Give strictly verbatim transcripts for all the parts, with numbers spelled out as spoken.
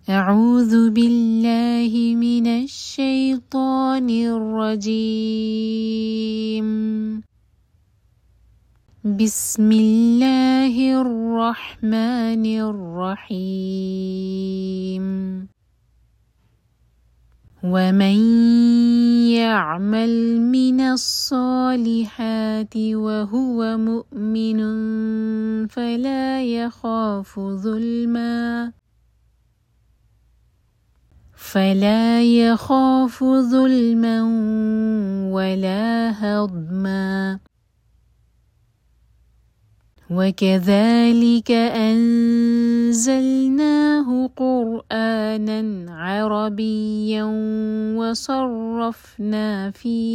أعوذ بالله من الشيطان الرجيم. بسم الله الرحمن الرحيم. ومن يعمل من الصالحات وهو مؤمن فلا يخاف ظلما فلا يخاف ظلما ولا هضما. وكذلك أنزلناه قرآنا عربيا وصرفنا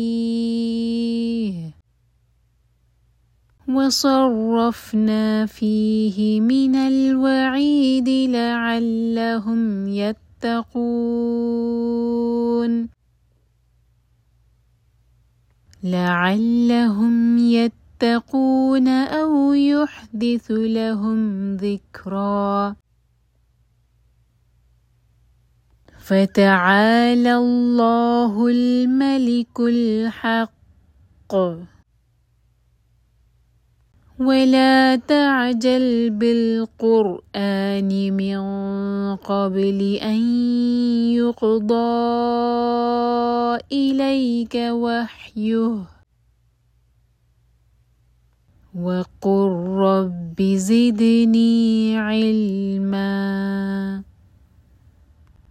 فيه وصرفنا فيه من الوعيد لعلهم يتقون لعلهم يتقون أو يحدث لهم ذكرا. فتعالى الله الملك الحق. ولا تعجل بالقرآن من قبل أن يقضى إليك وحيه وقل رب زدني علما.